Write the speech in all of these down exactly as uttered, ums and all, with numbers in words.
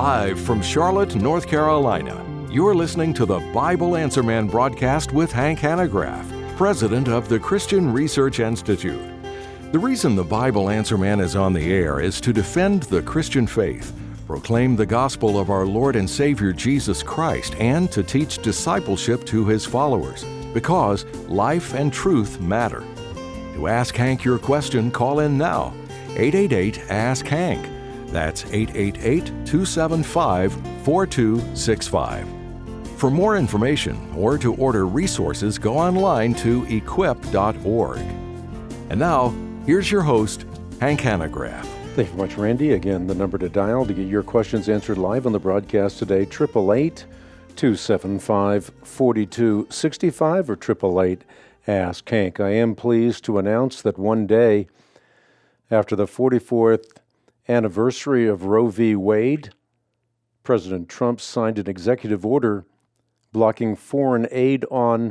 Live from Charlotte, North Carolina, you're listening to the Bible Answer Man broadcast with Hank Hanegraaff, president of the Christian Research Institute. The reason the Bible Answer Man is on the air is to defend the Christian faith, proclaim the gospel of our Lord and Savior Jesus Christ, and to teach discipleship to His followers, because life and truth matter. To ask Hank your question, call in now. eight eight eight, ask Hank. That's eight eight eight, two seven five, four two six five. For more information or to order resources, go online to equip dot org. And now, here's your host, Hank Hanegraaff. Thank you very much, Randy. Again, the number to dial to get your questions answered live on the broadcast today, eight eight eight, two seven five, four two six five or eight eight eight, ask Hank. I am pleased to announce that one day after the forty-fourth anniversary of Roe v. Wade, President Trump signed an executive order blocking foreign aid on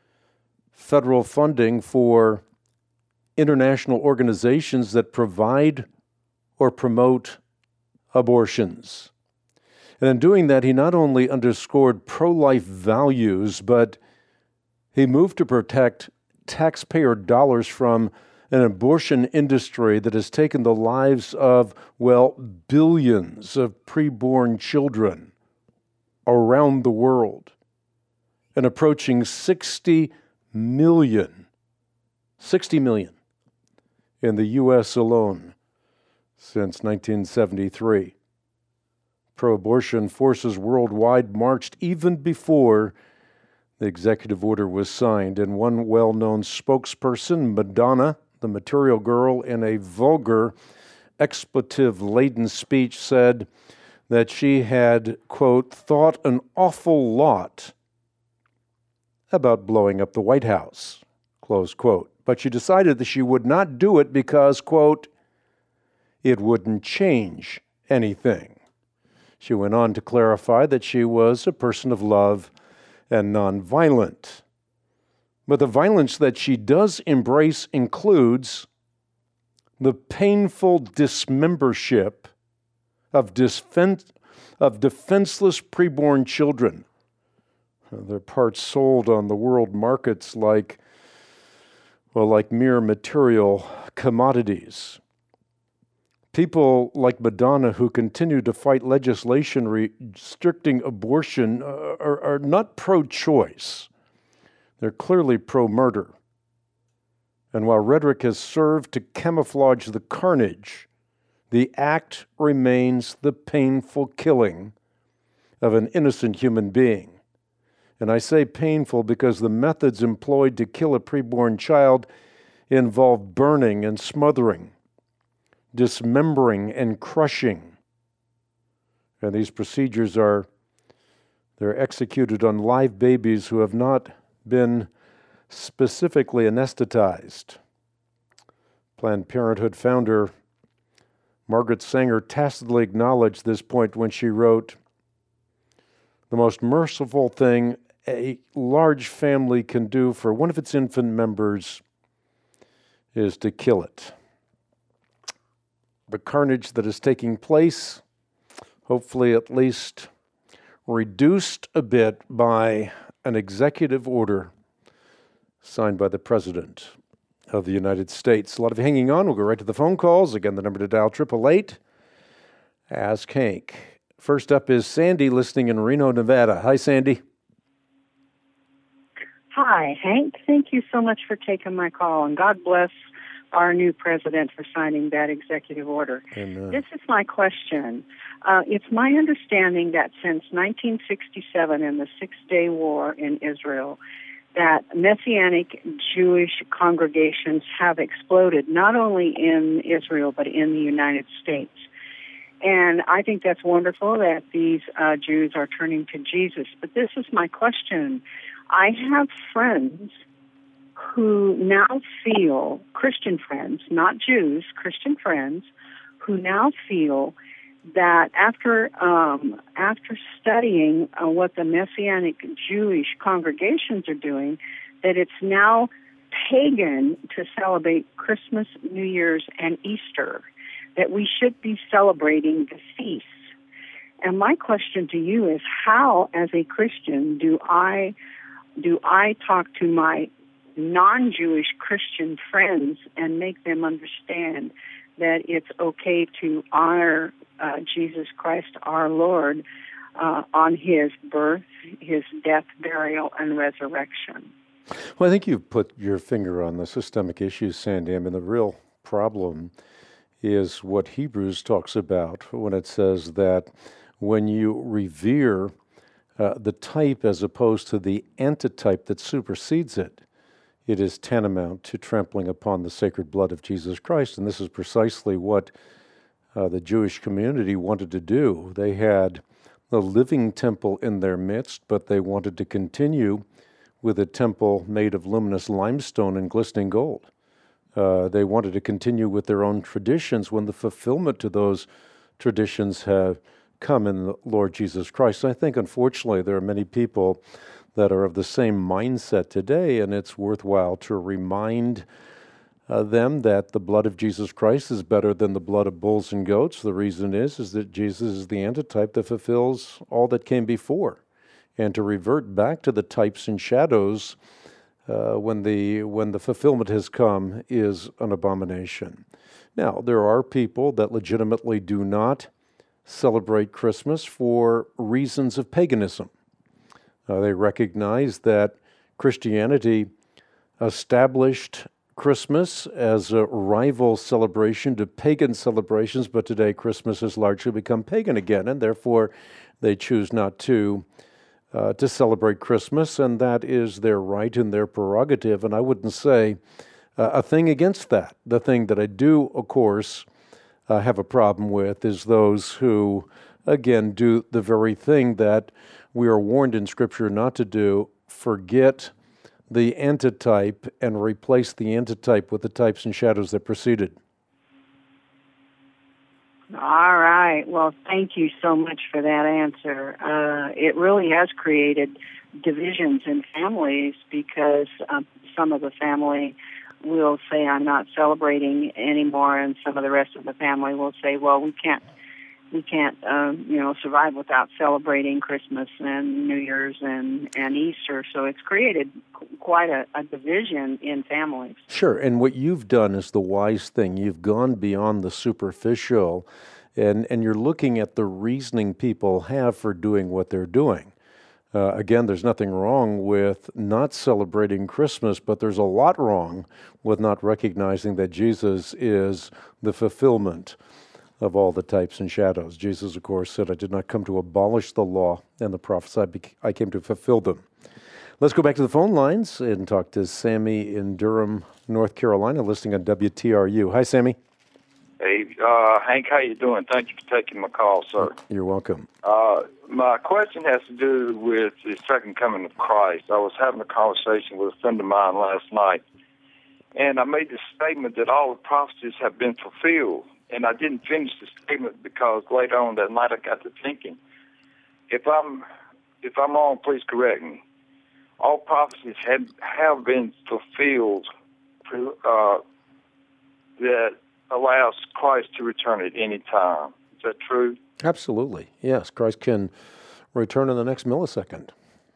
federal funding for international organizations that provide or promote abortions. And in doing that, he not only underscored pro-life values, but he moved to protect taxpayer dollars from an abortion industry that has taken the lives of, well, billions of preborn children around the world, and approaching sixty million, sixty million in the U S alone since nineteen seventy-three. Pro-abortion forces worldwide marched even before the executive order was signed, and one well-known spokesperson, Madonna, the Material Girl, in a vulgar, expletive-laden speech said that she had, quote, thought an awful lot about blowing up the White House, close quote. But she decided that she would not do it because, quote, it wouldn't change anything. She went on to clarify that she was a person of love and nonviolent. But the violence that she does embrace includes the painful dismembership of, disfen- of defenseless preborn children. Their parts sold on the world markets like, well, like mere material commodities. People like Madonna who continue to fight legislation restricting abortion are, are not pro-choice. They're clearly pro-murder. And while rhetoric has served to camouflage the carnage, the act remains the painful killing of an innocent human being. And I say painful because the methods employed to kill a preborn child involve burning and smothering, dismembering and crushing. And these procedures are, they're executed on live babies who have not been specifically anesthetized. Planned Parenthood founder Margaret Sanger tacitly acknowledged this point when she wrote, "The most merciful thing a large family can do for one of its infant members is to kill it." The carnage that is taking place, hopefully at least reduced a bit by an executive order signed by the President of the United States. A lot of you hanging on. We'll go right to the phone calls. Again, the number to dial, eight eight eight, ask Hank. First up is Sandy, listening in Reno, Nevada. Hi, Sandy. Hi, Hank. Thank you so much for taking my call, and God bless our new president for signing that executive order. Amen. This is my question. Uh, it's my understanding that since nineteen sixty-seven and the Six-Day War in Israel, that Messianic Jewish congregations have exploded, not only in Israel, but in the United States. And I think that's wonderful that these uh, Jews are turning to Jesus. But this is my question. I have friends who now feel, Christian friends, not Jews, Christian friends, who now feel that after um, after studying uh, what the Messianic Jewish congregations are doing, that it's now pagan to celebrate Christmas, New Year's, and Easter, that we should be celebrating the feasts. And my question to you is, how, as a Christian, do I do I talk to my non-Jewish Christian friends and make them understand that it's okay to honor uh, Jesus Christ, our Lord, uh, on his birth, his death, burial, and resurrection? Well, I think you've put your finger on the systemic issues, Sandy. I mean, the real problem is what Hebrews talks about when it says that when you revere uh, the type as opposed to the antitype that supersedes it, it is tantamount to trampling upon the sacred blood of Jesus Christ. And this is precisely what uh, the Jewish community wanted to do. They had the living temple in their midst, but they wanted to continue with a temple made of luminous limestone and glistening gold. Uh, they wanted to continue with their own traditions when the fulfillment to those traditions have come in the Lord Jesus Christ. I think, unfortunately, there are many people that are of the same mindset today, and it's worthwhile to remind uh, them that the blood of Jesus Christ is better than the blood of bulls and goats. The reason is, is that Jesus is the antitype that fulfills all that came before. And to revert back to the types and shadows uh, when the when the fulfillment has come is an abomination. Now, there are people that legitimately do not celebrate Christmas for reasons of paganism. Uh, they recognize that Christianity established Christmas as a rival celebration to pagan celebrations, but today Christmas has largely become pagan again, and therefore they choose not to uh, to celebrate Christmas, and that is their right and their prerogative, and I wouldn't say uh, a thing against that. The thing that I do, of course, uh, have a problem with is those who, again, do the very thing that we are warned in Scripture not to do: forget the antitype and replace the antitype with the types and shadows that preceded. All right. Well, thank you so much for that answer. Uh, it really has created divisions in families because um, some of the family will say, I'm not celebrating anymore, and some of the rest of the family will say, well, we can't we can't, um, you know, survive without celebrating Christmas and New Year's and, and Easter. So it's created quite a, a division in families. Sure, and what you've done is the wise thing. You've gone beyond the superficial, and, and you're looking at the reasoning people have for doing what they're doing. Uh, again, there's nothing wrong with not celebrating Christmas, but there's a lot wrong with not recognizing that Jesus is the fulfillment of all the types and shadows. Jesus, of course, said, I did not come to abolish the law and the prophets, I came to fulfill them. Let's go back to the phone lines and talk to Sammy in Durham, North Carolina, listening on W T R U. Hi, Sammy. Hey, uh, Hank, how you doing? Thank you for taking my call, sir. You're welcome. Uh, my question has to do with the second coming of Christ. I was having a conversation with a friend of mine last night, and I made the statement that all the prophecies have been fulfilled. And I didn't finish the statement because later on that night I got to thinking, if I'm if I'm wrong, please correct me. All prophecies have, have been fulfilled uh, that allows Christ to return at any time. Is that true? Absolutely. Yes, Christ can return in the next millisecond.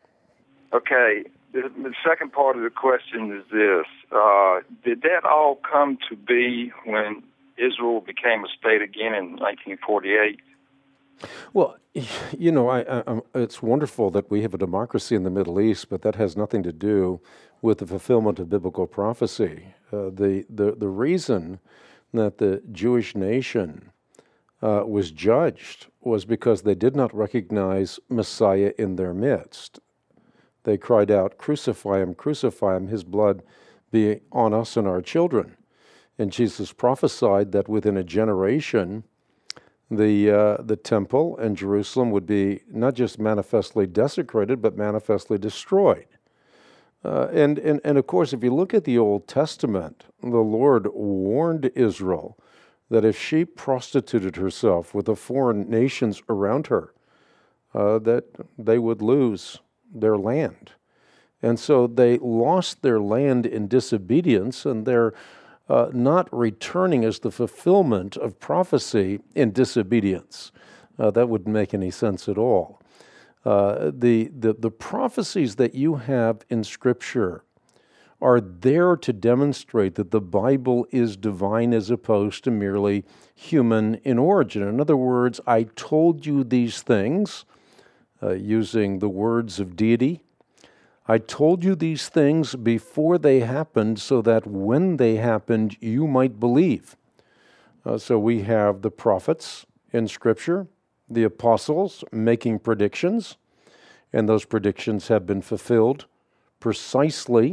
Okay. The, the second part of the question is this. Uh, did that all come to be when Israel became a state again in nineteen forty-eight? Well, you know, I, I, it's wonderful that we have a democracy in the Middle East, but that has nothing to do with the fulfillment of biblical prophecy. Uh, the, the, the reason that the Jewish nation uh, was judged was because they did not recognize Messiah in their midst. They cried out, crucify him, crucify him, his blood be on us and our children. And Jesus prophesied that within a generation, the uh, the temple and Jerusalem would be not just manifestly desecrated, but manifestly destroyed. Uh, and, and, and of course, if you look at the Old Testament, the Lord warned Israel that if she prostituted herself with the foreign nations around her, uh, that they would lose their land. And so they lost their land in disobedience, and they're Uh, not returning as the fulfillment of prophecy in disobedience. Uh, that wouldn't make any sense at all. Uh, the, the, the prophecies that you have in Scripture are there to demonstrate that the Bible is divine as opposed to merely human in origin. In other words, I told you these things, uh, using the words of deity. I told you these things before they happened so that when they happened, you might believe. Uh, so we have the prophets in Scripture, the apostles making predictions, and those predictions have been fulfilled precisely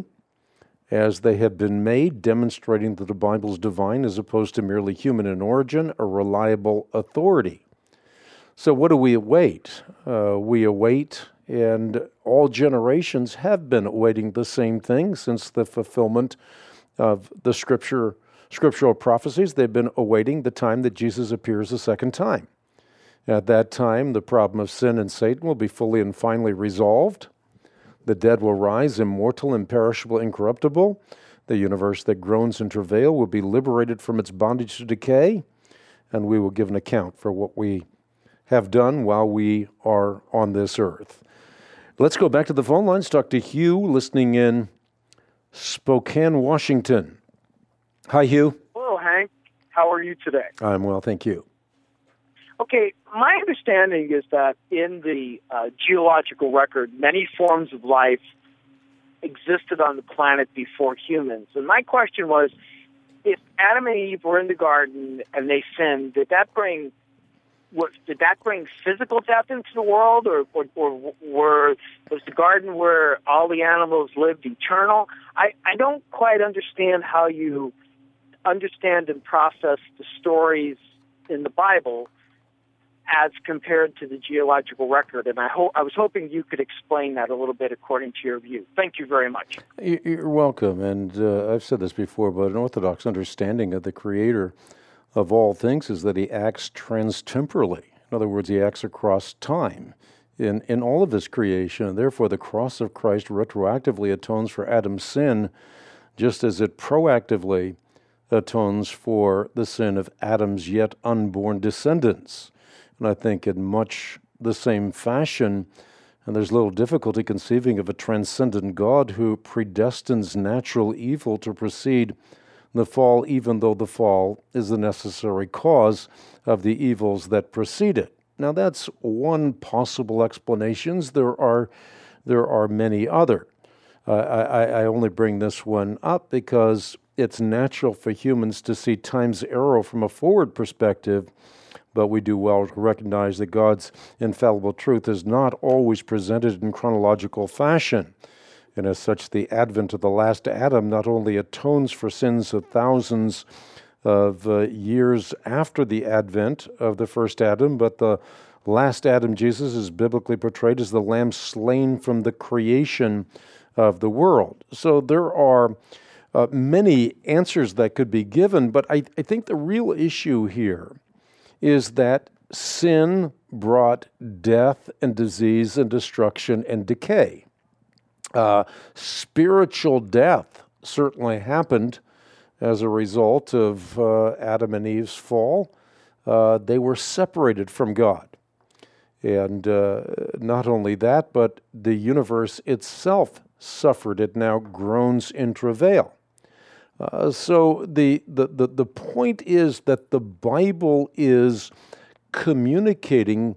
as they have been made, demonstrating that the Bible is divine as opposed to merely human in origin, a reliable authority. So what do we await? Uh, we await, and all generations have been awaiting the same thing since the fulfillment of the scripture, scriptural prophecies. They've been awaiting the time that Jesus appears a second time. At that time, the problem of sin and Satan will be fully and finally resolved. The dead will rise, immortal, imperishable, incorruptible. The universe that groans in travail will be liberated from its bondage to decay, and we will give an account for what we have done while we are on this earth. Let's go back to the phone lines. Talk to Hugh, listening in Spokane, Washington. Hi, Hugh. Hello, Hank. How are you today? I'm well, thank you. Okay, my understanding is that in the uh, geological record, many forms of life existed on the planet before humans. And my question was, if Adam and Eve were in the garden and they sinned, did that bring what, did that bring physical death into the world, or, or, or were, was the garden where all the animals lived eternal? I, I don't quite understand how you understand and process the stories in the Bible as compared to the geological record, and I, ho- I was hoping you could explain that a little bit according to your view. Thank you very much. You're welcome, and uh, I've said this before, but an Orthodox understanding of the Creator of all things is that He acts transtemporally. In other words, He acts across time in, in all of His creation, and therefore the cross of Christ retroactively atones for Adam's sin, just as it proactively atones for the sin of Adam's yet unborn descendants. And I think in much the same fashion, and there's little difficulty conceiving of a transcendent God who predestines natural evil to precede the fall, even though the fall is the necessary cause of the evils that precede it. Now, that's one possible explanation. There are, there are many other. Uh, I, I only bring this one up because it's natural for humans to see time's arrow from a forward perspective, but we do well to recognize that God's infallible truth is not always presented in chronological fashion. And as such, the advent of the last Adam not only atones for sins of thousands of uh, years after the advent of the first Adam, but the last Adam, Jesus, is biblically portrayed as the lamb slain from the creation of the world. So there are uh, many answers that could be given, but I, I think the real issue here is that sin brought death and disease and destruction and decay. Uh, spiritual death certainly happened as a result of uh, Adam and Eve's fall. Uh, they were separated from God. And uh, not only that, but the universe itself suffered. It now groans in travail. Uh, so the, the, the, the point is that the Bible is communicating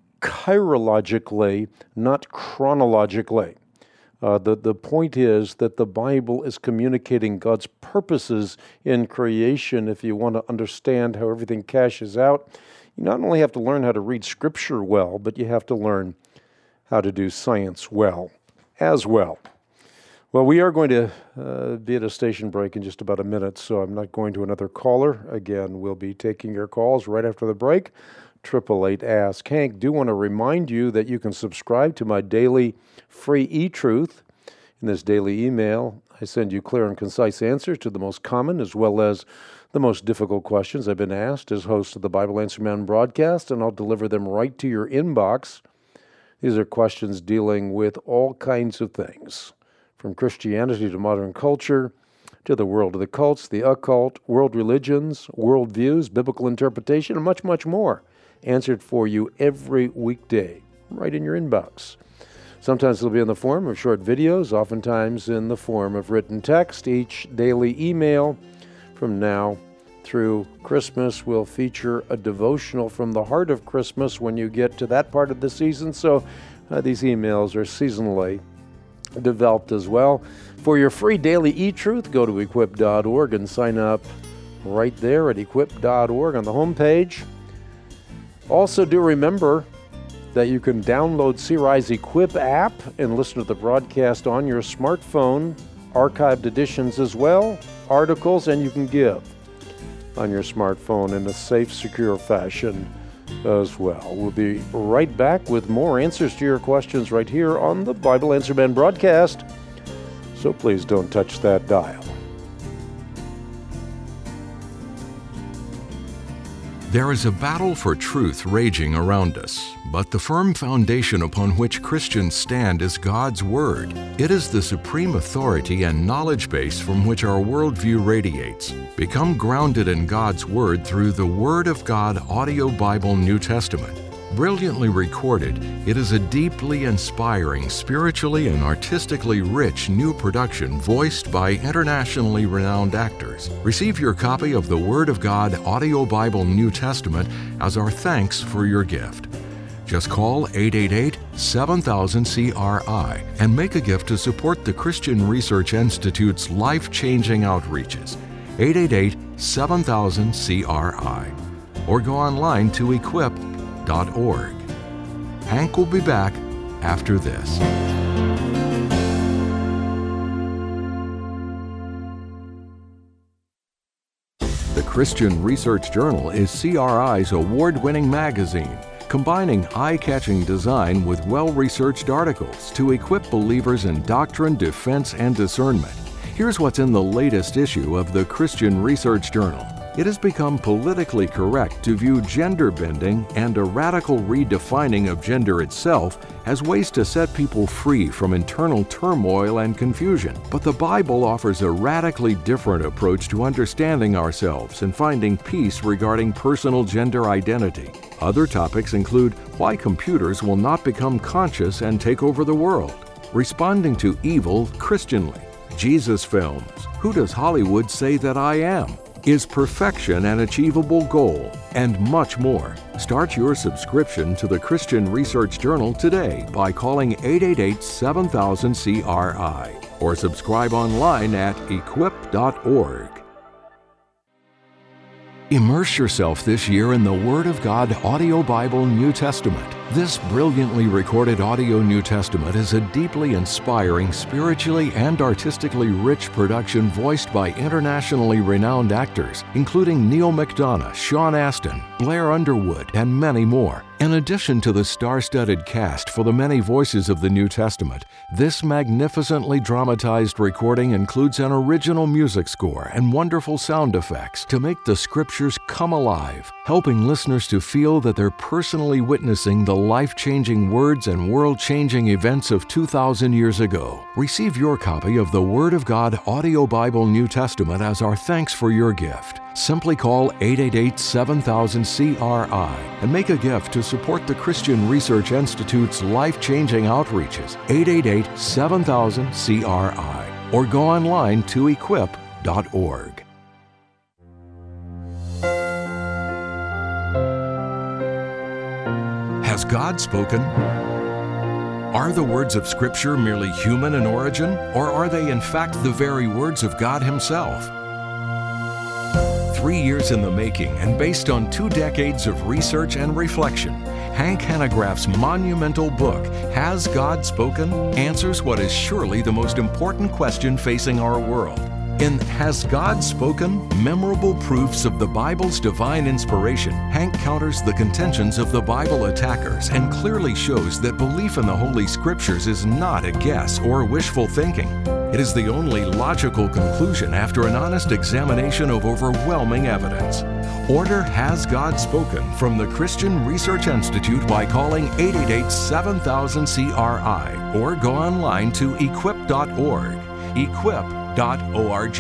chirologically, not chronologically. Uh, the, the point is that the Bible is communicating God's purposes in creation. If you want to understand how everything cashes out, you not only have to learn how to read Scripture well, but you have to learn how to do science well as well. Well, we are going to uh, be at a station break in just about a minute, so I'm not going to another caller. Again, we'll be taking your calls right after the break. triple eight Ask Hank. Do want to remind you that you can subscribe to my daily free e-truth. In this daily email, I send you clear and concise answers to the most common as well as the most difficult questions I've been asked as host of the Bible Answer Man broadcast, and I'll deliver them right to your inbox. These are questions dealing with all kinds of things, from Christianity to modern culture, to the world of the cults, the occult, world religions, worldviews, biblical interpretation, and much, much more. answered for you every weekday, right in your inbox. Sometimes it'll be in the form of short videos, oftentimes in the form of written text. Each daily email from now through Christmas will feature a devotional from the heart of Christmas when you get to that part of the season. So uh, these emails are seasonally developed as well. For your free daily e-truth, go to equip dot org and sign up right there at equip dot org on the homepage. Also, do remember that you can download C R I's Equip app and listen to the broadcast on your smartphone, archived editions as well, articles, and you can give on your smartphone in a safe, secure fashion as well. We'll be right back with more answers to your questions right here on the Bible Answer Man broadcast, so please don't touch that dial. There is a battle for truth raging around us, but the firm foundation upon which Christians stand is God's Word. It is the supreme authority and knowledge base from which our worldview radiates. Become grounded in God's Word through the Word of God Audio Bible New Testament. Brilliantly recorded, it is a deeply inspiring, spiritually and artistically rich new production voiced by internationally renowned actors. Receive your copy of the Word of God Audio Bible New Testament as our thanks for your gift. Just call eight eight eight, seven thousand, C R I and make a gift to support the Christian Research Institute's life-changing outreaches. eight eight eight, seven thousand, C R I. Or go online to equip dot org. Hank will be back after this. The Christian Research Journal is C R I's award-winning magazine, combining eye-catching design with well-researched articles to equip believers in doctrine, defense, and discernment. Here's what's in the latest issue of the Christian Research Journal. It has become politically correct to view gender bending and a radical redefining of gender itself as ways to set people free from internal turmoil and confusion. But the Bible offers a radically different approach to understanding ourselves and finding peace regarding personal gender identity. Other topics include why computers will not become conscious and take over the world, responding to evil Christianly, Jesus films, who does Hollywood say that I am? Is perfection an achievable goal? And much more. Start your subscription to the Christian Research Journal today by calling eight eight eight, seven thousand, C R I or subscribe online at equip dot org. Immerse yourself this year in the Word of God Audio Bible New Testament. This brilliantly recorded audio New Testament is a deeply inspiring, spiritually and artistically rich production voiced by internationally renowned actors, including Neil McDonough, Sean Astin, Blair Underwood, and many more. In addition to the star-studded cast for the many voices of the New Testament, this magnificently dramatized recording includes an original music score and wonderful sound effects to make the Scriptures come alive, helping listeners to feel that they're personally witnessing the life-changing words and world-changing events of two thousand years ago. Receive your copy of the Word of God Audio Bible New Testament as our thanks for your gift. Simply call eight eight eight, seven thousand, C R I and make a gift to support the Christian Research Institute's life-changing outreaches. eight eight eight, seven thousand, C R I or go online to equip dot org. Has God spoken? Are the words of Scripture merely human in origin, or are they in fact the very words of God Himself? Three years in the making and based on two decades of research and reflection, Hank Hanegraaff's monumental book, Has God Spoken?, answers what is surely the most important question facing our world. In Has God Spoken? Memorable Proofs of the Bible's Divine Inspiration, Hank counters the contentions of the Bible attackers and clearly shows that belief in the Holy Scriptures is not a guess or wishful thinking. It is the only logical conclusion after an honest examination of overwhelming evidence. Order Has God Spoken from the Christian Research Institute by calling eight eight eight, seven thousand, C R I or go online to equip dot org. equip dot org.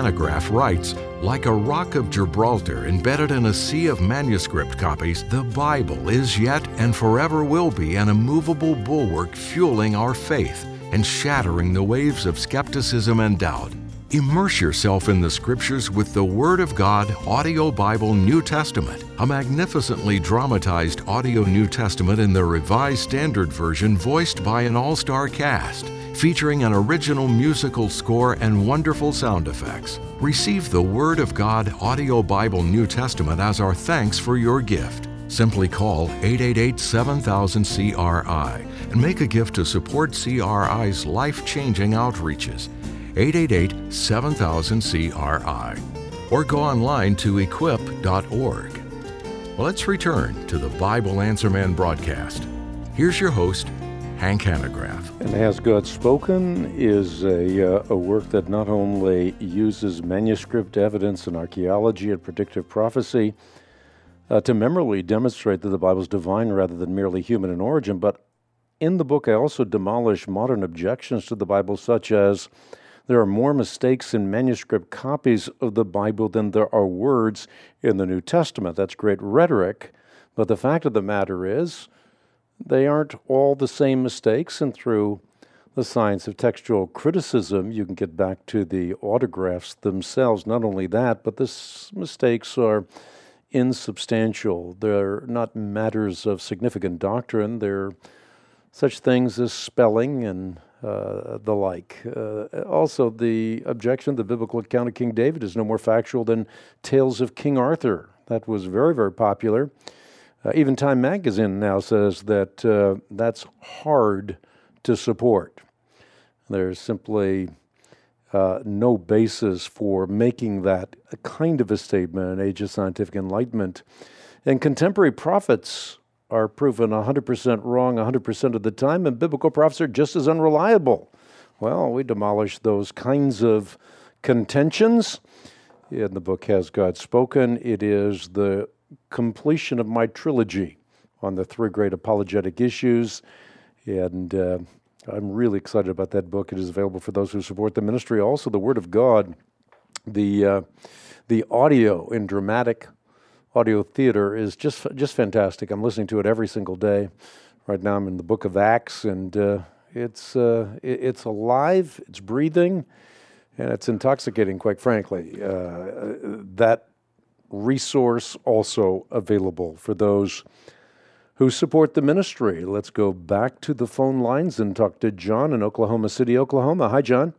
Hanegraaff writes, like a rock of Gibraltar embedded in a sea of manuscript copies, the Bible is yet and forever will be an immovable bulwark fueling our faith and shattering the waves of skepticism and doubt. Immerse yourself in the Scriptures with the Word of God Audio Bible New Testament, a magnificently dramatized audio New Testament in the Revised Standard Version voiced by an all-star cast, featuring an original musical score and wonderful sound effects. Receive the Word of God Audio Bible New Testament as our thanks for your gift. Simply call eight eight eight, seven thousand, C R I and make a gift to support C R I's life-changing outreaches. eight eight eight, seven thousand, C R I. Or go online to equip dot org. Well, let's return to the Bible Answer Man broadcast. Here's your host, Hank Hanegraaff. And Has God Spoken is a, uh, a work that not only uses manuscript evidence and archaeology and predictive prophecy uh, to memorably demonstrate that the Bible is divine rather than merely human in origin, but in the book I also demolish modern objections to the Bible, such as there are more mistakes in manuscript copies of the Bible than there are words in the New Testament. That's great rhetoric, but the fact of the matter is they aren't all the same mistakes, and through the science of textual criticism, you can get back to the autographs themselves. Not only that, but the mistakes are insubstantial. They're not matters of significant doctrine. They're such things as spelling and uh, the like. Uh, also, the objection, the biblical account of King David is no more factual than Tales of King Arthur. That was very, very popular. Uh, even Time Magazine now says that uh, that's hard to support. There's simply uh, no basis for making that a kind of a statement in an age of scientific enlightenment. And contemporary prophets are proven one hundred percent wrong one hundred percent of the time, and biblical prophets are just as unreliable. Well, we demolish those kinds of contentions. In the book Has God Spoken, it is the completion of my trilogy on the three great apologetic issues, and uh, I'm really excited about that book. It is available for those who support the ministry. Also, the Word of God, the uh, the audio in dramatic audio theater is just just fantastic. I'm listening to it every single day. Right now, I'm in the Book of Acts, and uh, it's uh, it, it's alive, it's breathing, and it's intoxicating. Quite frankly, uh, that resource also available for those who support the ministry. Let's go back to the phone lines and talk to John in Oklahoma City, Oklahoma. Hi, John.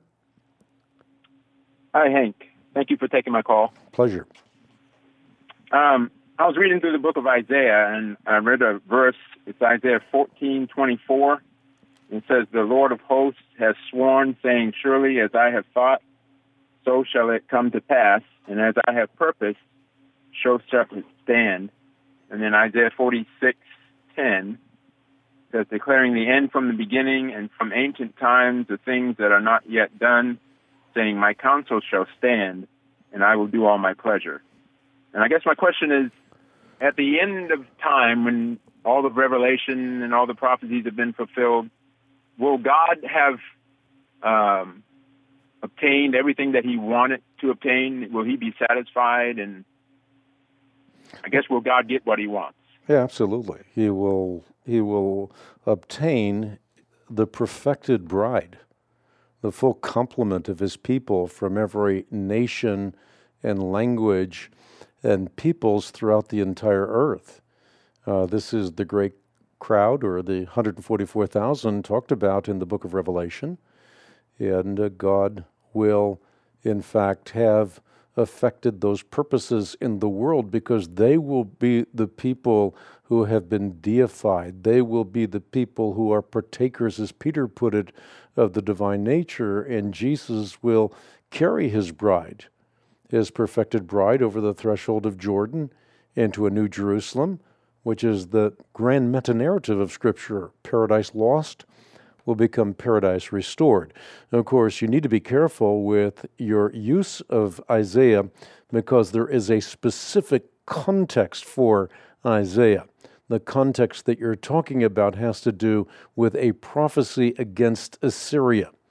Hi, Hank. Thank you for taking my call. Pleasure. Um, I was reading through the book of Isaiah, and I read a verse. It's Isaiah fourteen twenty-four. It says, "The Lord of hosts has sworn, saying, surely as I have thought, so shall it come to pass, and as I have purposed, so shall it stand." And then Isaiah forty-six ten says, "Declaring the end from the beginning, and from ancient times the things that are not yet done, saying, my counsel shall stand, and I will do all my pleasure." And I guess my question is, at the end of time, when all the revelation and all the prophecies have been fulfilled, will God have um, obtained everything that he wanted to obtain? Will he be satisfied? And I guess, will God get what he wants? Yeah, absolutely. He will, he will obtain the perfected bride, the full complement of his people from every nation and language and peoples throughout the entire earth. Uh, this is the great crowd, or the one hundred forty-four thousand talked about in the book of Revelation. And uh, God will, in fact, have affected those purposes in the world, because they will be the people who have been deified. They will be the people who are partakers, as Peter put it, of the divine nature, and Jesus will carry his bride, his perfected bride, over the threshold of Jordan into a new Jerusalem, which is the grand meta-narrative of Scripture. Paradise lost will become paradise restored. And of course, you need to be careful with your use of Isaiah, because there is a specific context for Isaiah. The context that you're talking about has to do with a prophecy against Assyria.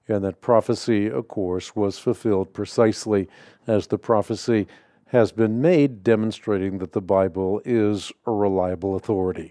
And that prophecy, of course, was fulfilled precisely as the prophecy has been made, demonstrating that the Bible is a reliable authority.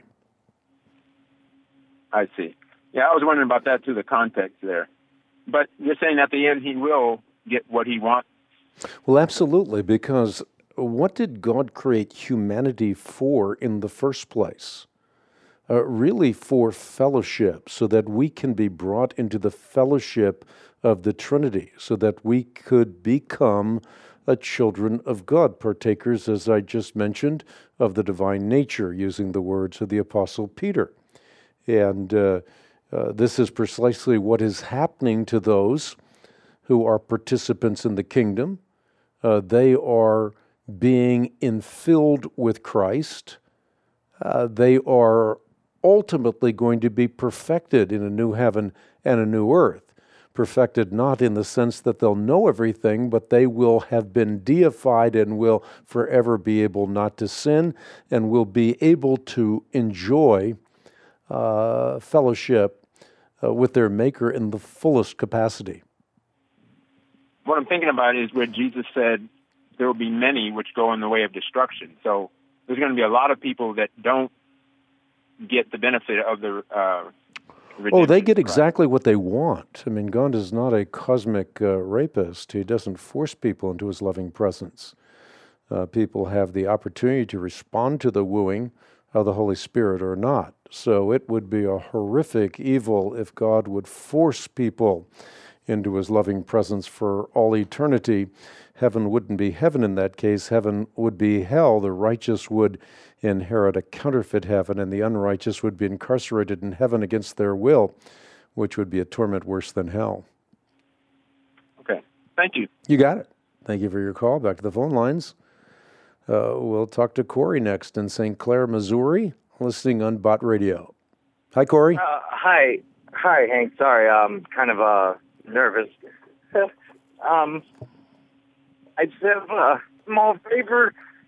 I see. Yeah, I was wondering about that too, the context there. But you're saying at the end he will get what he wants? Well, absolutely, because what did God create humanity for in the first place? Uh, really for fellowship, so that we can be brought into the fellowship of the Trinity, so that we could become a children of God, partakers, as I just mentioned, of the divine nature, using the words of the Apostle Peter. And uh, uh, this is precisely what is happening to those who are participants in the kingdom. Uh, they are being infilled with Christ. Uh, they are ultimately going to be perfected in a new heaven and a new earth. Perfected not in the sense that they'll know everything, but they will have been deified and will forever be able not to sin and will be able to enjoy uh, fellowship uh, with their Maker in the fullest capacity. What I'm thinking about is where Jesus said there will be many which go in the way of destruction. So there's going to be a lot of people that don't get the benefit of the uh, redemption. Oh, they get exactly what they want. I mean, God is not a cosmic uh, rapist. He doesn't force people into his loving presence. Uh, people have the opportunity to respond to the wooing of the Holy Spirit or not. So it would be a horrific evil if God would force people into his loving presence for all eternity. Heaven wouldn't be heaven in that case. Heaven would be hell. The righteous would inherit a counterfeit heaven, and the unrighteous would be incarcerated in heaven against their will, which would be a torment worse than hell. Okay. Thank you. You got it. Thank you for your call. Back to the phone lines. Uh, we'll talk to Corey next in Saint Clair, Missouri, listening on Bott Radio. Hi, Corey. Uh, hi. Hi, Hank. Sorry, I'm kind of uh, nervous. um, I just have a small favor.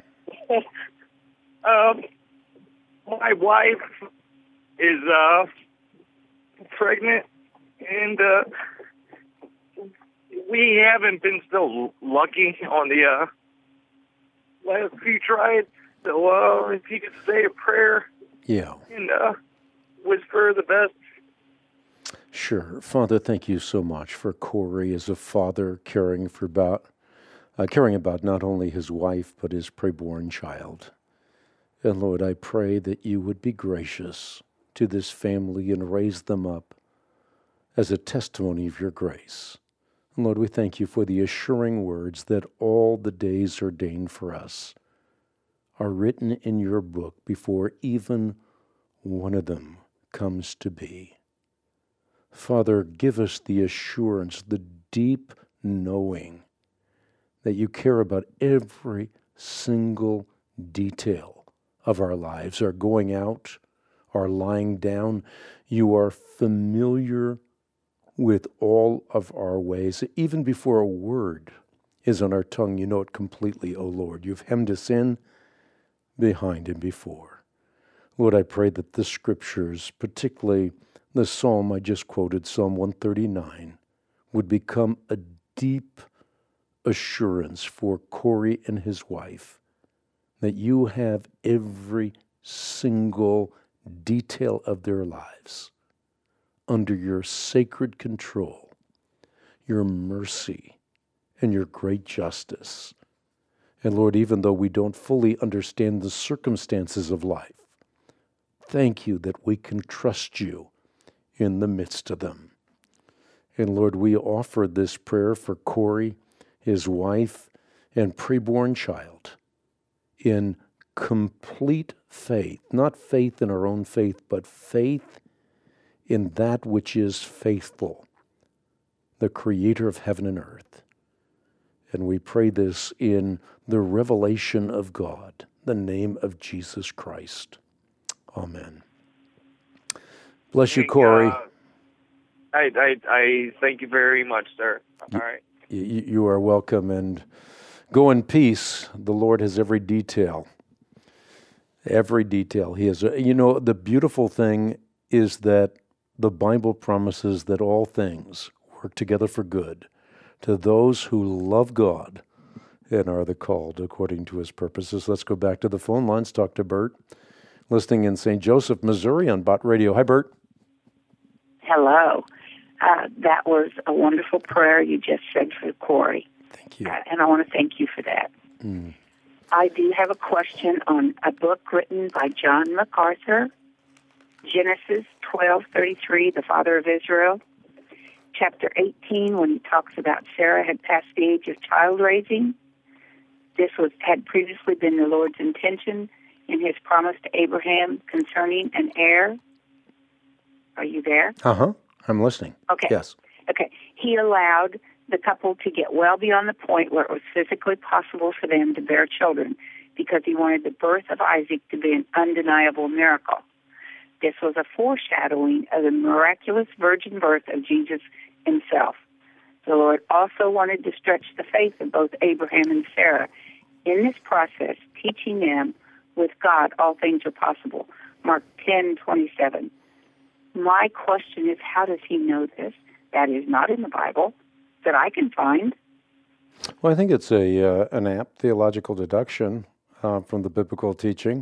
um, my wife is uh, pregnant, and uh, we haven't been so lucky on the uh, last few tries. So uh, if you could say a prayer Yeah. and uh, whisper the best. Sure. Father, thank you so much for Corey as a father caring for about, uh, caring about not only his wife, but his preborn child. And Lord, I pray that you would be gracious to this family and raise them up as a testimony of your grace. And Lord, we thank you for the assuring words that all the days ordained for us are written in your book before even one of them comes to be. Father, give us the assurance, the deep knowing that you care about every single detail of our lives, our going out, our lying down. You are familiar with all of our ways. Even before a word is on our tongue, you know it completely, O Lord. You've hemmed us in, behind, and before. Lord, I pray that the scriptures, particularly the psalm I just quoted, Psalm one thirty-nine, would become a deep assurance for Corey and his wife that you have every single detail of their lives under your sacred control, your mercy, and your great justice. And Lord, even though we don't fully understand the circumstances of life, thank you that we can trust you in the midst of them. And Lord, we offer this prayer for Corey, his wife, and preborn child in complete faith, not faith in our own faith, but faith in that which is faithful, the creator of heaven and earth. And we pray this in the revelation of God, the name of Jesus Christ. Amen. Bless you, Corey. Uh, I, I I thank you very much, sir. All right. You, you are welcome, and go in peace. The Lord has every detail. Every detail. He has. You know, the beautiful thing is that the Bible promises that all things work together for good to those who love God and are the called according to his purposes. Let's go back to the phone lines, talk to Bert, listening in Saint Joseph, Missouri on Bott Radio. Hi, Bert. Hello. Uh, that was a wonderful prayer you just said for Corey. Thank you. Uh, and I want to thank you for that. Mm. I do have a question on a book written by John MacArthur, Genesis twelve thirty-three, the father of Israel. Chapter eighteen, when he talks about Sarah had passed the age of child raising. This was had previously been the Lord's intention in his promise to Abraham concerning an heir. Are you there? Uh-huh. I'm listening. Okay. Yes. Okay. He allowed the couple to get well beyond the point where it was physically possible for them to bear children because he wanted the birth of Isaac to be an undeniable miracle. This was a foreshadowing of the miraculous virgin birth of Jesus himself. The Lord also wanted to stretch the faith of both Abraham and Sarah. In this process, teaching them with God all things are possible. Mark ten twenty-seven. My question is, how does he know this? That is not in the Bible that I can find. Well, I think it's a uh, an apt theological deduction uh, from the biblical teaching.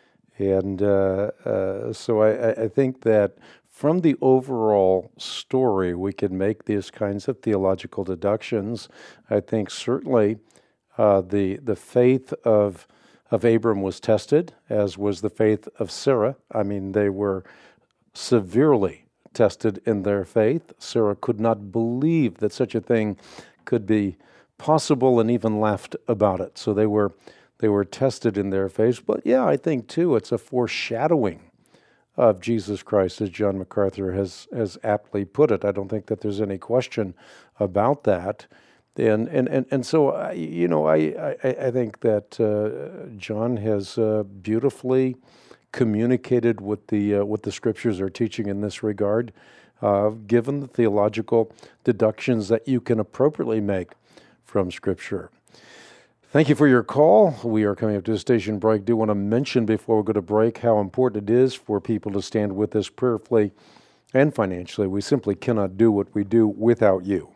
And uh, uh, so I, I think that from the overall story, we can make these kinds of theological deductions. I think certainly uh, the the faith of of Abram was tested, as was the faith of Sarah. I mean, they were severely tested in their faith. Sarah could not believe that such a thing could be possible and even laughed about it. So they were they were tested in their faith. But yeah, I think too it's a foreshadowing of Jesus Christ, as John MacArthur has has aptly put it. I don't think that there's any question about that. And and and, and so I, you know, I, I I think that uh, John has uh, beautifully communicated what the uh, what the scriptures are teaching in this regard, uh, given the theological deductions that you can appropriately make from Scripture. Thank you for your call. We are coming up to a station break. Do want to mention before we go to break how important it is for people to stand with us prayerfully and financially. We simply cannot do what we do without you.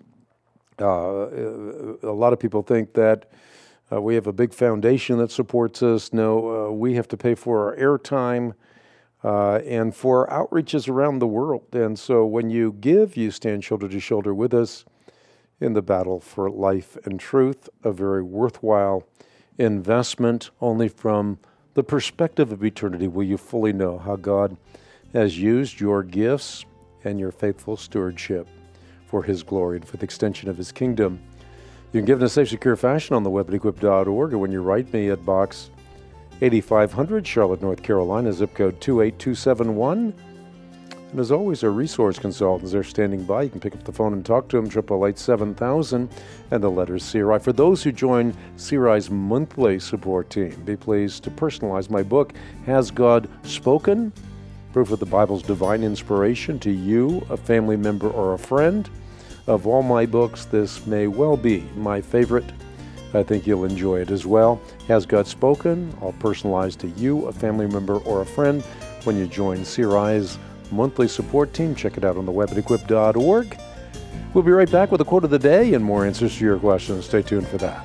Uh, a lot of people think that Uh, we have a big foundation that supports us. No, uh, we have to pay for our airtime uh, and for our outreaches around the world. And so when you give, you stand shoulder to shoulder with us in the battle for life and truth, a very worthwhile investment. Only from the perspective of eternity will you fully know how God has used your gifts and your faithful stewardship for his glory and for the extension of his kingdom. You can give in a safe, secure fashion on the web at equip dot org, or when you write me at Box eighty-five hundred, Charlotte, North Carolina, zip code two eight two seven one. And as always, our resource consultants are standing by. You can pick up the phone and talk to them, eight eight eight, seven thousand, and the letters C R I. For those who join C R I's monthly support team, be pleased to personalize my book, Has God Spoken? Proof of the Bible's divine inspiration to you, a family member, or a friend. Of all my books, this may well be my favorite. I think you'll enjoy it as well. Has God Spoken? All personalized to you, a family member, or a friend when you join C R I's monthly support team. Check it out on the web at equip dot org. We'll be right back with a quote of the day and more answers to your questions. Stay tuned for that.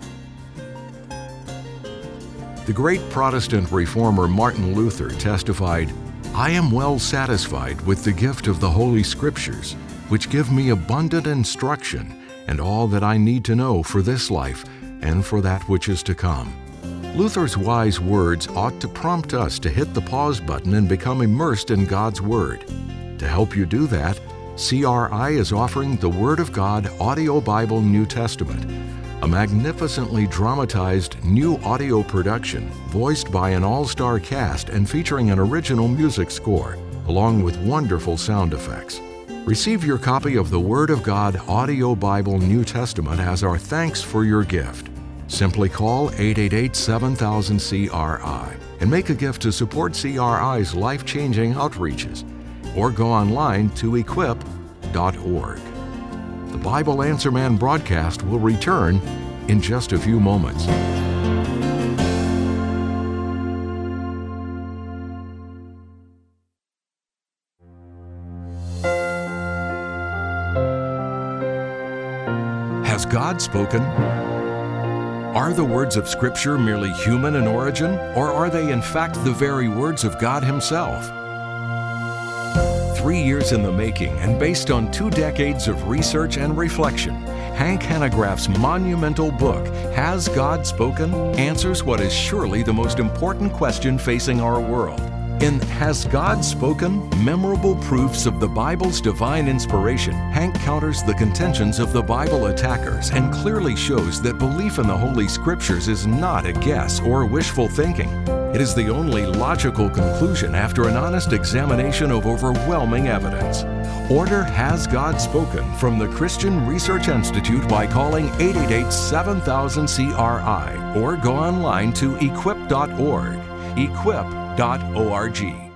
The great Protestant reformer Martin Luther testified, "I am well satisfied with the gift of the Holy Scriptures, which give me abundant instruction and all that I need to know for this life and for that which is to come." Luther's wise words ought to prompt us to hit the pause button and become immersed in God's Word. To help you do that, C R I is offering the Word of God Audio Bible New Testament, a magnificently dramatized new audio production voiced by an all-star cast and featuring an original music score, along with wonderful sound effects. Receive your copy of the Word of God Audio Bible New Testament as our thanks for your gift. Simply call eight eight eight, seven thousand, C R I and make a gift to support C R I's life-changing outreaches, or go online to equip dot org. The Bible Answer Man broadcast will return in just a few moments. Has God spoken? Are the words of Scripture merely human in origin, or are they in fact the very words of God Himself? Three years in the making and based on two decades of research and reflection, Hank Hanegraaff's monumental book, Has God Spoken?, answers what is surely the most important question facing our world. In Has God Spoken? Memorable Proofs of the Bible's Divine Inspiration, Hank counters the contentions of the Bible attackers and clearly shows that belief in the Holy Scriptures is not a guess or wishful thinking. It is the only logical conclusion after an honest examination of overwhelming evidence. Order Has God Spoken from the Christian Research Institute by calling eight eight eight, seven thousand, C R I or go online to equip dot org. equip dot org.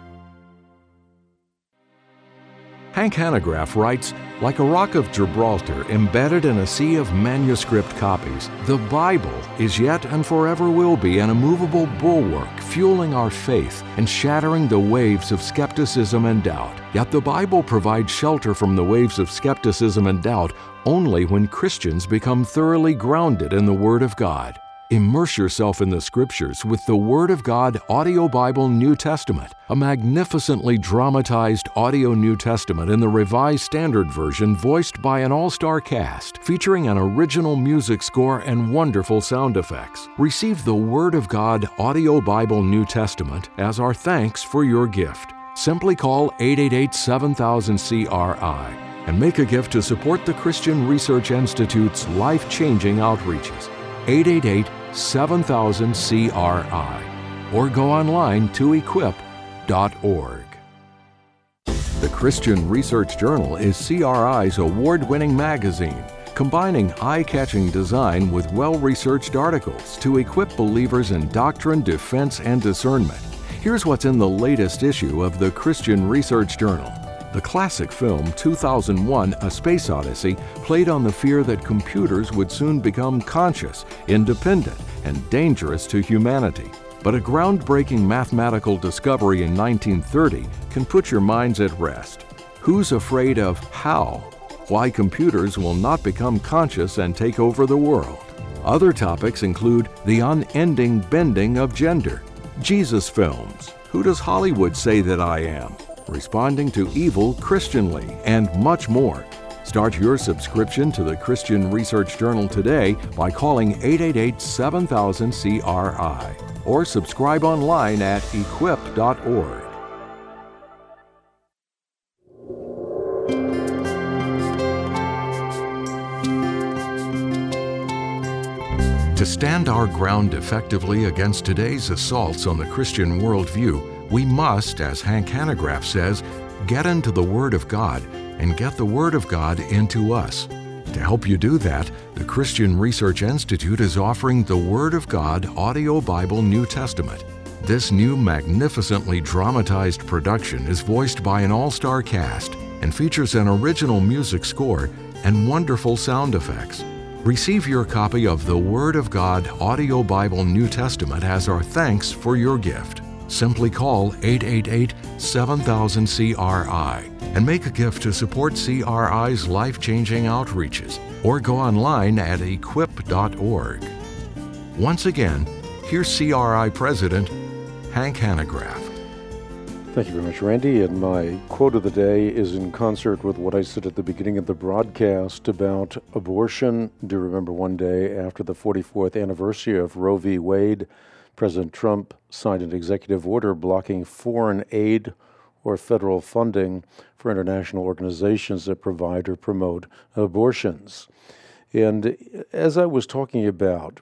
Hank Hanegraaff writes, like a rock of Gibraltar embedded in a sea of manuscript copies, the Bible is yet and forever will be an immovable bulwark fueling our faith and shattering the waves of skepticism and doubt. Yet the Bible provides shelter from the waves of skepticism and doubt only when Christians become thoroughly grounded in the Word of God. Immerse yourself in the Scriptures with the Word of God Audio Bible New Testament, a magnificently dramatized audio New Testament in the Revised Standard Version voiced by an all-star cast, featuring an original music score and wonderful sound effects. Receive the Word of God Audio Bible New Testament as our thanks for your gift. Simply call eight eight eight, seven thousand, C R I and make a gift to support the Christian Research Institute's life-changing outreaches. eight eight eight, seven thousand, C R I or go online to equip dot org. The Christian Research Journal is C R I's award-winning magazine, combining eye-catching design with well-researched articles to equip believers in doctrine, defense, and discernment. Here's what's in the latest issue of the Christian Research Journal. The classic film two thousand one, A Space Odyssey, played on the fear that computers would soon become conscious, independent, and dangerous to humanity. But a groundbreaking mathematical discovery in nineteen thirty can put your minds at rest. Who's afraid of how? Why computers will not become conscious and take over the world. Other topics include the unending bending of gender, Jesus films, Who Does Hollywood Say That I Am?, Responding to Evil Christianly, and much more. Start your subscription to the Christian Research Journal today by calling eight eight eight, seven thousand, C R I or subscribe online at equip dot org. To stand our ground effectively against today's assaults on the Christian worldview, we must, as Hank Hanegraaff says, get into the Word of God and get the Word of God into us. To help you do that, the Christian Research Institute is offering the Word of God Audio Bible New Testament. This new magnificently dramatized production is voiced by an all-star cast and features an original music score and wonderful sound effects. Receive your copy of the Word of God Audio Bible New Testament as our thanks for your gift. Simply call eight eight eight, seven thousand, C R I and make a gift to support C R I's life-changing outreaches, or go online at equip dot org. Once again, here's C R I President Hank Hanegraaff. Thank you very much, Randy. And my quote of the day is in concert with what I said at the beginning of the broadcast about abortion. Do you remember one day after the forty-fourth anniversary of Roe v. Wade, President Trump signed an executive order blocking foreign aid or federal funding for international organizations that provide or promote abortions. And as I was talking about,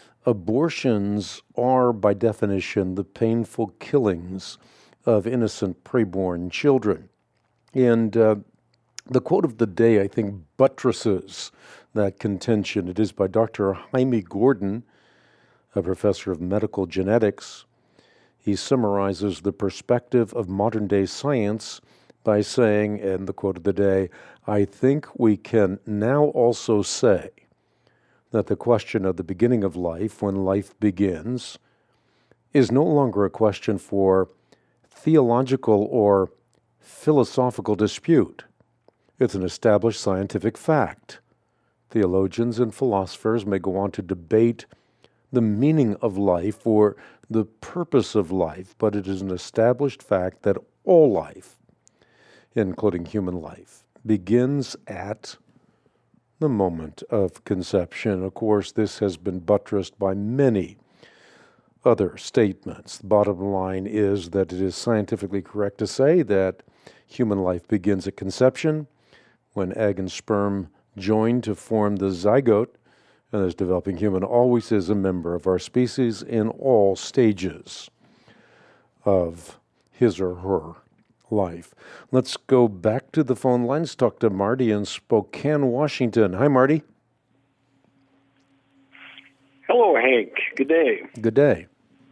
abortions are, by definition, the painful killings of innocent preborn children. And uh, the quote of the day, I think, buttresses that contention. It is by Doctor Jaime Gordon, a professor of medical genetics. He summarizes the perspective of modern-day science by saying, and the quote of the day, I think we can now also say that the question of the beginning of life, when life begins, is no longer a question for theological or philosophical dispute. It's an established scientific fact. Theologians and philosophers may go on to debate the meaning of life or the purpose of life, but it is an established fact that all life, including human life, begins at the moment of conception. Of course, this has been buttressed by many other statements. The bottom line is that it is scientifically correct to say that human life begins at conception, when egg and sperm join to form the zygote, and this developing human always is a member of our species in all stages of his or her life. Let's go back to the phone lines, talk to Marty in Spokane, Washington. Hi, Marty. Hello, Hank. Good day. Good day.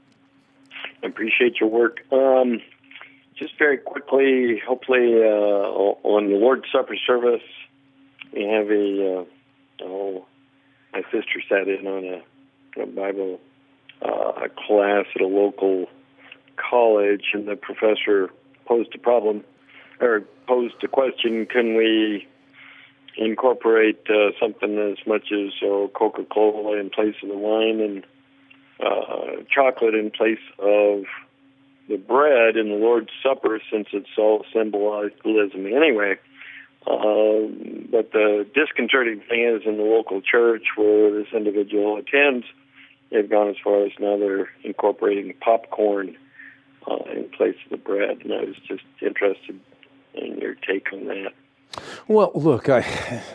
I appreciate your work. Um, just very quickly, hopefully, uh, on the Lord's Supper service, we have a, uh, oh, my sister sat in on a, a Bible uh, class at a local college, and the professor posed a problem, or posed a question, can we incorporate uh, something as much as uh, Coca-Cola in place of the wine and uh, chocolate in place of the bread in the Lord's Supper, since it's all symbolism anyway. Uh, but the disconcerting thing is, in the local church where this individual attends, they've gone as far as now they're incorporating popcorn uh, in place of the bread. And I was just interested in your take on that. Well, look, I,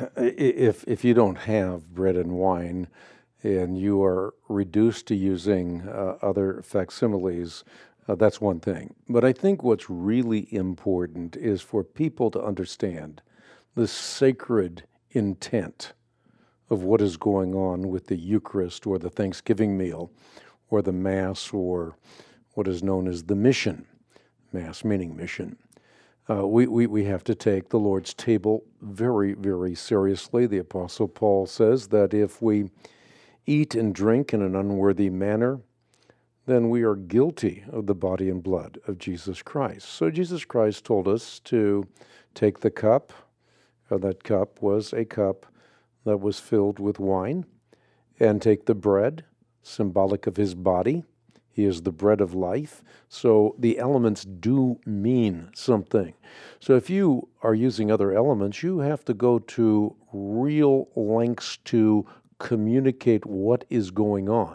if if you don't have bread and wine, and you are reduced to using uh, other facsimiles, uh, that's one thing. But I think what's really important is for people to understand the sacred intent of what is going on with the Eucharist or the Thanksgiving meal or the Mass or what is known as the mission, Mass meaning mission. Uh, we, we, we have to take the Lord's table very, very seriously. The Apostle Paul says that if we eat and drink in an unworthy manner, then we are guilty of the body and blood of Jesus Christ. So Jesus Christ told us to take the cup. Uh, that cup was a cup that was filled with wine, and take the bread, symbolic of his body. He is the bread of life. So the elements do mean something. So if you are using other elements, you have to go to real lengths to communicate what is going on.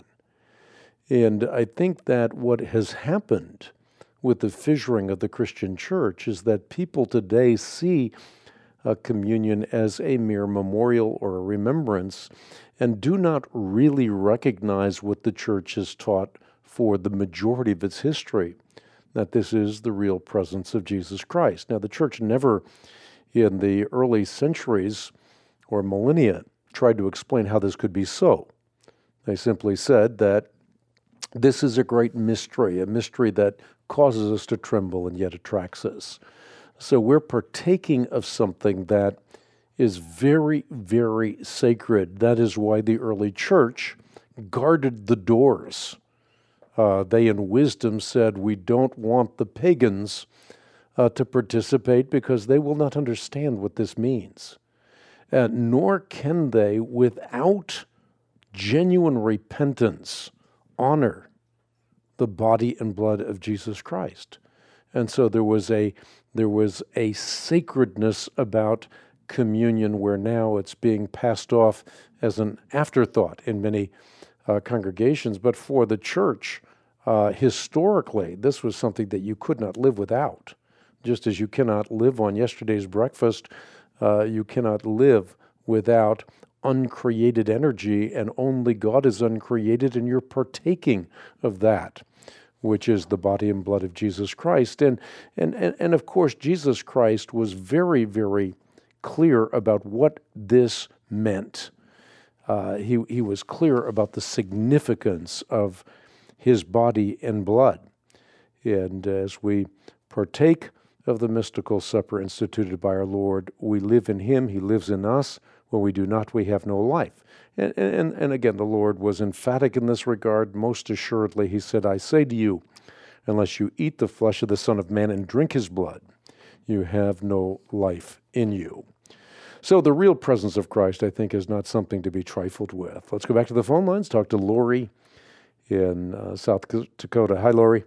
And I think that what has happened with the fissuring of the Christian church is that people today see a communion as a mere memorial or a remembrance and do not really recognize what the church has taught for the majority of its history, that this is the real presence of Jesus Christ. Now, the church never, in the early centuries or millennia, tried to explain how this could be so. They simply said that this is a great mystery, a mystery that causes us to tremble and yet attracts us. So we're partaking of something that is very, very sacred. That is why the early church guarded the doors. Uh, they in wisdom said, we don't want the pagans uh, to participate because they will not understand what this means. Uh, nor can they, without genuine repentance, honor the body and blood of Jesus Christ. And so there was a there was a sacredness about communion where now it's being passed off as an afterthought in many uh, congregations. But for the church, uh, historically, this was something that you could not live without. Just as you cannot live on yesterday's breakfast, uh, you cannot live without uncreated energy, and only God is uncreated, and you're partaking of that, which is the body and blood of Jesus Christ. And, and, and, and of course, Jesus Christ was very, very clear about what this meant. Uh, he, he was clear about the significance of his body and blood. And as we partake of the mystical supper instituted by our Lord, we live in him, he lives in us. When we do not, we have no life. And, and, and again, the Lord was emphatic in this regard. Most assuredly, he said, I say to you, unless you eat the flesh of the Son of Man and drink his blood, you have no life in you. So the real presence of Christ, I think, is not something to be trifled with. Let's go back to the phone lines, talk to Lori in uh, South Dakota. Hi, Lori.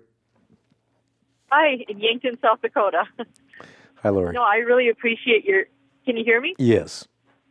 Hi, in Yankton, South Dakota. Hi, Lori. No, I really appreciate your... Can you hear me? Yes.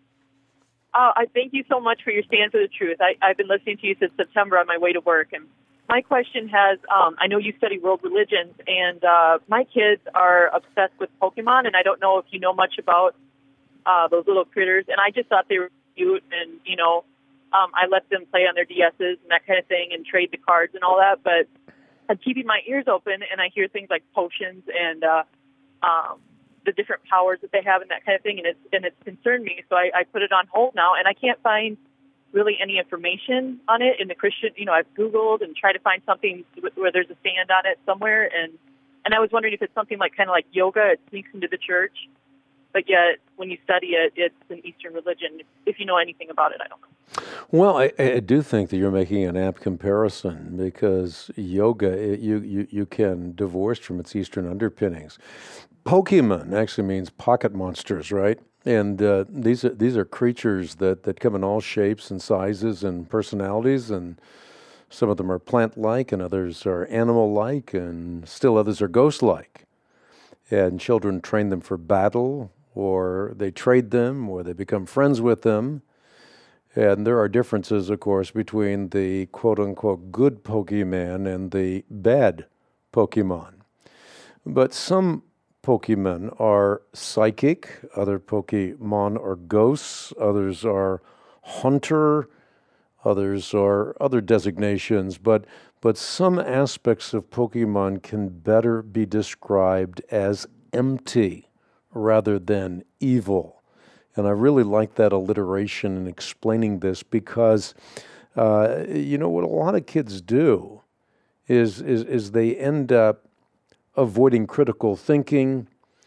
Uh, I thank you so much for your stand for the truth. I, I've been listening to you since September on my way to work, and my question has, um, I know you study world religions, and uh, my kids are obsessed with Pokemon, and I don't know if you know much about uh, those little critters, and I just thought they were cute, and, you know, um, I let them play on their D S's and that kind of thing and trade the cards and all that, but I'm keeping my ears open, and I hear things like potions and uh, um, the different powers that they have and that kind of thing, and it's, and it's concerned me, so I, I put it on hold now, and I can't find really any information on it in the Christian, you know, I've Googled and tried to find something where there's a stand on it somewhere. And, and I was wondering if it's something like kind of like yoga, it sneaks into the church, but yet when you study it, it's an Eastern religion. If you know anything about it, I don't know. Well, I, I do think that you're making an apt comparison because yoga, it, you, you, you can divorce from its Eastern underpinnings. Pokemon actually means pocket monsters, right? And uh, these are these are creatures that, that come in all shapes and sizes and personalities, and some of them are plant-like, and others are animal-like, and still others are ghost-like. And children train them for battle, or they trade them, or they become friends with them. And there are differences, of course, between the quote-unquote good Pokemon and the bad Pokemon. But some Pokemon are psychic, other Pokemon are ghosts, others are hunter, others are other designations, but but some aspects of Pokemon can better be described as empty rather than evil. And I really like that alliteration in explaining this because, uh, you know, what a lot of kids do is is, is they end up avoiding critical thinking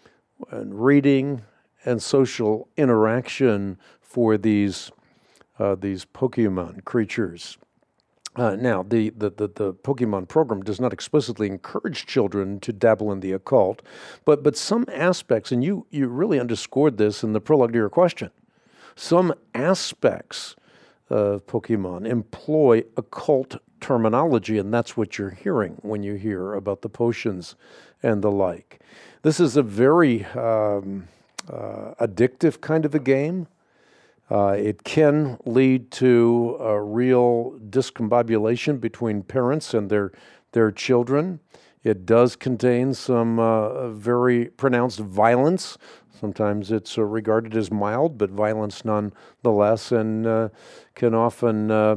and reading and social interaction for these uh, these Pokemon creatures. Uh, now, the, the, the, the Pokemon program does not explicitly encourage children to dabble in the occult, but but some aspects, and you, you really underscored this in the prologue to your question, some aspects of Pokemon employ occult terminology, and that's what you're hearing when you hear about the potions and the like. This is a very um, uh, addictive kind of a game. Uh, it can lead to a real discombobulation between parents and their their children. It does contain some uh, very pronounced violence. Sometimes it's uh, regarded as mild, but violence nonetheless, and uh, can often uh,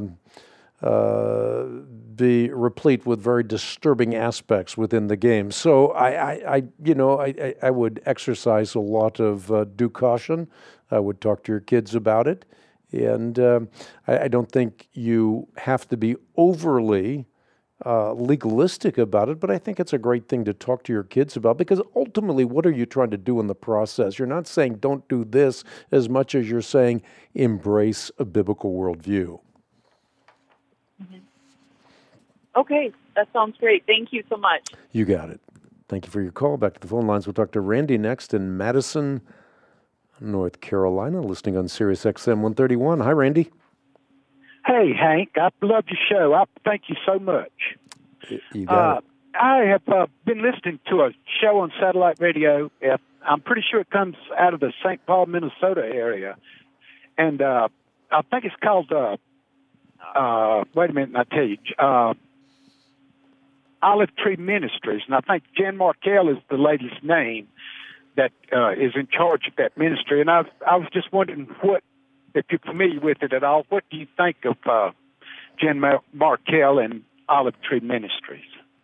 uh, be replete with very disturbing aspects within the game. So I, I, I you know, I, I would exercise a lot of uh, due caution. I would talk to your kids about it, and um, I, I don't think you have to be overly uh, legalistic about it, but I think it's a great thing to talk to your kids about, because ultimately, what are you trying to do in the process? You're not saying don't do this as much as you're saying embrace a biblical worldview. Mm-hmm. Okay, that sounds great. Thank you so much. You got it. Thank you for your call. Back to the phone lines. We'll talk to Randy next in Madison, North Carolina, listening on Sirius X M one thirty-one. Hi, Randy. Hey, Hank. I love your show. I thank you so much. You got uh, it. I have uh, been listening to a show on satellite radio. Uh, I'm pretty sure it comes out of the Saint Paul, Minnesota area. And uh, I think it's called, uh, uh, wait a minute, I'll tell you, uh, Olive Tree Ministries. And I think Jen Markell is the lady's name that uh, is in charge of that ministry. And I, I was just wondering what, if you're familiar with it at all, what do you think of uh, Jen Mar- Markell and Olive Tree Ministries?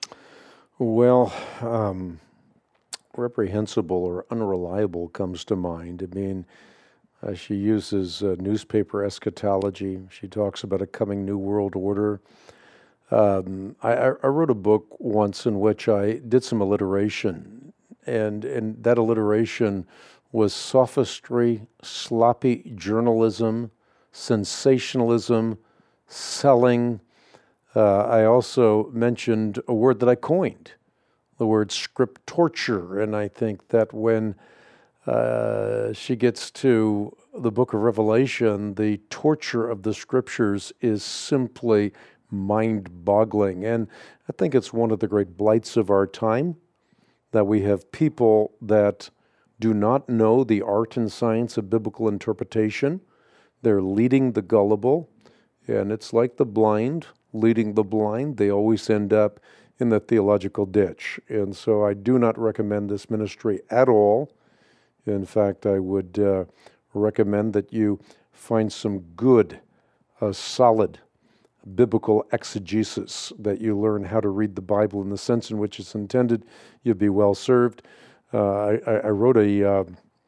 Well, um, reprehensible or unreliable comes to mind. I mean, uh, she uses uh, newspaper eschatology. She talks about a coming new world order. Um, I, I wrote a book once in which I did some alliteration, and, and that alliteration was sophistry, sloppy journalism, sensationalism, selling. Uh, I also mentioned a word that I coined, the word scriptorture, and I think that when uh, she gets to the book of Revelation, the torture of the scriptures is simply mind-boggling. And I think it's one of the great blights of our time that we have people that do not know the art and science of biblical interpretation. They're leading the gullible, and it's like the blind leading the blind. They always end up in the theological ditch. And so I do not recommend this ministry at all. In fact, I would uh, recommend that you find some good, uh, solid biblical exegesis, that you learn how to read the Bible in the sense in which it's intended. You'll be well served. Uh, I, I wrote a uh,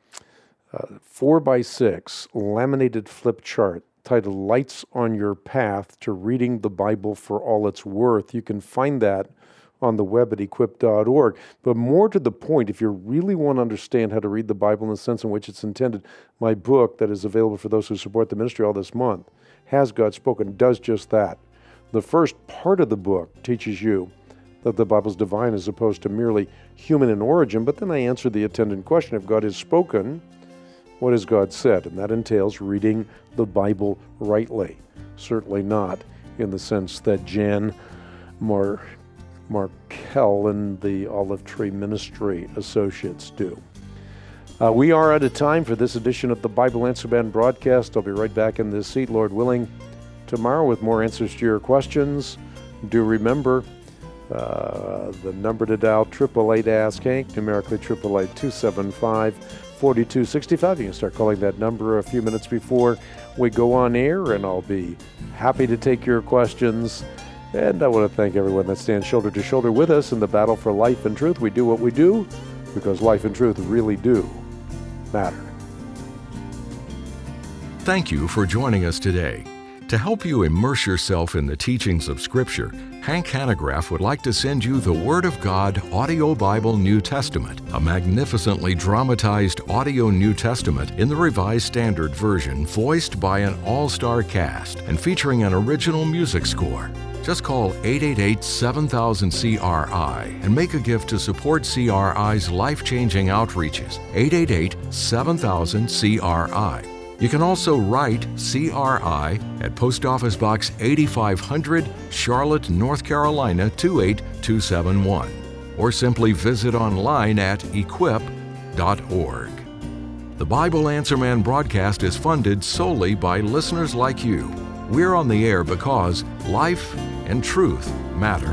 uh, four by six laminated flip chart titled Lights on Your Path to Reading the Bible for All It's Worth. You can find that on the web at equip dot org. But more to the point, if you really want to understand how to read the Bible in the sense in which it's intended, my book that is available for those who support the ministry all this month, Has God Spoken, does just that. The first part of the book teaches you that the Bible is divine as opposed to merely human in origin, but then I answer the attendant question, if God has spoken, what has God said? And that entails reading the Bible rightly. Certainly not in the sense that Jan Mar- Markell and the Olive Tree Ministry Associates do. Uh, we are out of time for this edition of the Bible Answer Man broadcast. I'll be right back in this seat, Lord willing, tomorrow with more answers to your questions. Do remember uh, the number to dial, eight eight eight, ask Hank, numerically eight eight eight, two seven five, four two six five. You can start calling that number a few minutes before we go on air, and I'll be happy to take your questions. And I want to thank everyone that stands shoulder to shoulder with us in the battle for life and truth. We do what we do because life and truth really do matter. Thank you for joining us today. To help you immerse yourself in the teachings of Scripture, Hank Hanegraaff would like to send you the Word of God Audio Bible New Testament, a magnificently dramatized audio New Testament in the Revised Standard Version, voiced by an all-star cast and featuring an original music score. Just call eight eight eight, seven thousand, C R I and make a gift to support C R I's life-changing outreaches. eight eight eight, seven thousand, C R I. You can also write C R I at Post Office Box eighty-five hundred, Charlotte, North Carolina two eight two seven one, or simply visit online at equip dot org. The Bible Answer Man broadcast is funded solely by listeners like you. We're on the air because life and truth matter.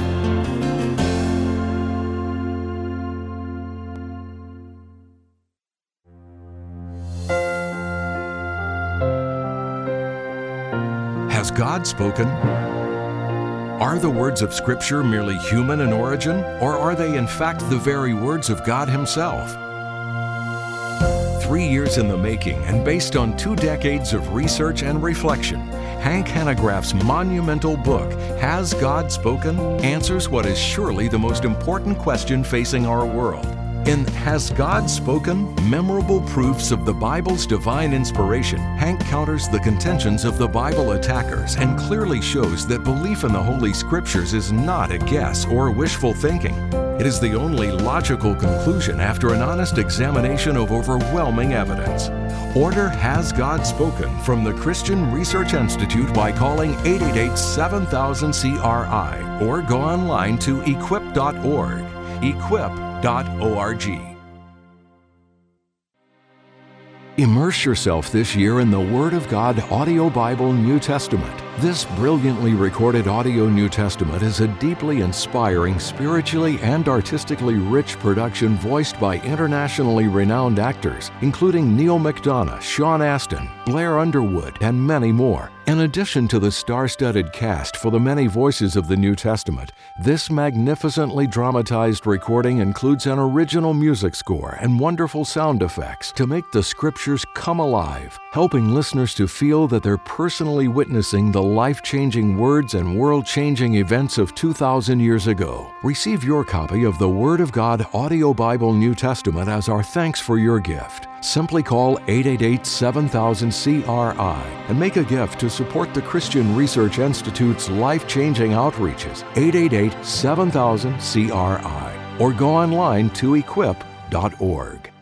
Has God spoken? Are the words of Scripture merely human in origin, or are they in fact the very words of God Himself? Three years in the making and based on two decades of research and reflection, Hank Hanegraaff's monumental book, Has God Spoken?, answers what is surely the most important question facing our world. In Has God Spoken? Memorable Proofs of the Bible's Divine Inspiration, Hank counters the contentions of the Bible attackers and clearly shows that belief in the Holy Scriptures is not a guess or wishful thinking. It is the only logical conclusion after an honest examination of overwhelming evidence. Order Has God Spoken from the Christian Research Institute by calling eight eight eight, seven thousand, C R I or go online to equip dot org. equip dot org. Immerse yourself this year in the Word of God Audio Bible New Testament. This brilliantly recorded audio New Testament is a deeply inspiring, spiritually and artistically rich production voiced by internationally renowned actors, including Neil McDonough, Sean Astin, Blair Underwood, and many more. In addition to the star-studded cast for the many voices of the New Testament, this magnificently dramatized recording includes an original music score and wonderful sound effects to make the Scriptures come alive, helping listeners to feel that they're personally witnessing the life-changing words and world-changing events of two thousand years ago. Receive your copy of the Word of God Audio Bible New Testament as our thanks for your gift. Simply call eight eight eight, seven thousand, C R I and make a gift to support the Christian Research Institute's life-changing outreaches. eight eight eight, seven thousand, C R I or go online to equip dot org.